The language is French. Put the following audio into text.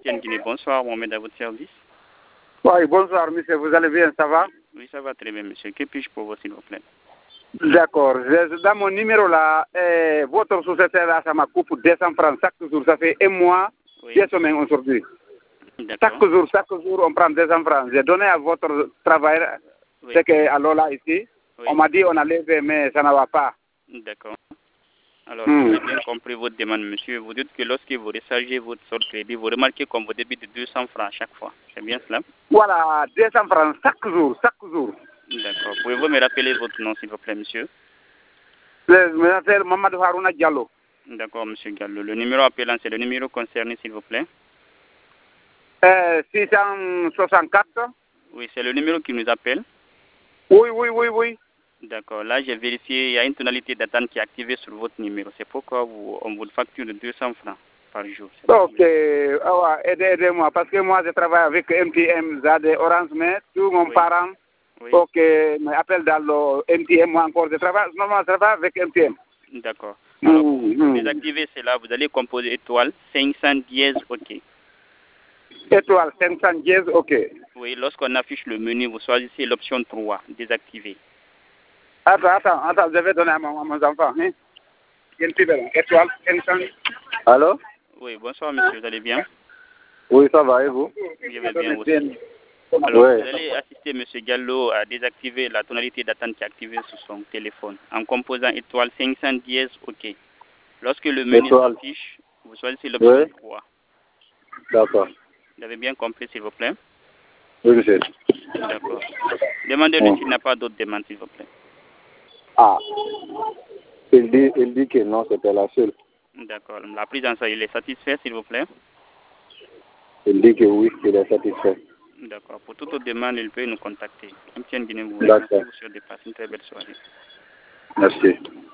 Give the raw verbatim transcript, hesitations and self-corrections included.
M T N Guinée. Bonsoir, Mohamed, à votre service. Oui, bonsoir, monsieur. Vous allez bien, ça va? Oui, ça va très bien, monsieur. Que puis-je pour vous, s'il vous plaît? D'accord. Dans mon numéro là, eh, votre société là, ça m'a coupé deux cents francs chaque jour. Ça fait un mois, Oui. deux semaines aujourd'hui. Chaque jour, chaque jour, on prend deux cents francs. J'ai donné à votre travail, Oui. c'est qu'à Lola ici, Oui. on m'a dit on a levé, mais ça ne va pas. D'accord. Alors, Hmm. j'ai bien compris votre demande, monsieur. Vous dites que lorsque vous rechargez votre sort crédit, vous remarquez qu'on vous débite de deux cents francs à chaque fois. C'est bien cela? Voilà, deux cents francs chaque jour, chaque jour. D'accord. Pouvez-vous me rappeler votre nom, s'il vous plaît, monsieur? Je m'appelle Mamadou Harouna Diallo. D'accord, monsieur Gallo. Le numéro appelant, c'est le numéro concerné, s'il vous plaît? Euh, six cent soixante-quatre. Oui, c'est le numéro qui nous appelle. Oui, oui, oui, oui. D'accord. Là, j'ai vérifié, il y a une tonalité d'attente qui est activée sur votre numéro. C'est pourquoi vous, on vous facture de deux cents francs par jour. Ok, ah ouais, aidez, aidez-moi, parce que moi je travaille avec M T M, Zade, Orange, mais tous mon Oui. parent, Oui. ok, m'appelle dans le M T M, moi encore, je travaille, normalement je travaille avec M T M. D'accord. Alors, pour, Mmh, pour mmh. désactiver cela, vous allez composer étoile cinq cent dièse OK. Étoile cinq cent dix, ok. Oui, lorsqu'on affiche le menu, vous choisissez l'option trois, désactiver. Attends, attends, attends, je vais donner à, mon, à mes enfants. Hein? Étoile cinq cents. Allô? Oui, bonsoir monsieur, vous allez bien? Oui, ça va, et vous? Je vais bien aussi. Alors, Oui. vous allez assister monsieur Gallo à désactiver la tonalité d'attente qui est activée sur son téléphone en composant étoile cinq cent dièse OK. Lorsque le menu Étoile. s'affiche, vous choisissez l'option Oui. trois. D'accord. Vous avez bien compris, s'il vous plaît? Oui, monsieur. D'accord. Demandez-le Bon. s'il n'a pas d'autres demandes, s'il vous plaît. Ah, il dit, il dit que non, c'était la seule. D'accord. La prise en charge, il est satisfait, s'il vous plaît? Il dit que oui, qu'il est satisfait. D'accord. Pour toute autre demande, il peut nous contacter. M T N Guinée vous D'accord. remercie. Vous souhaite de passer une très belle soirée. Merci.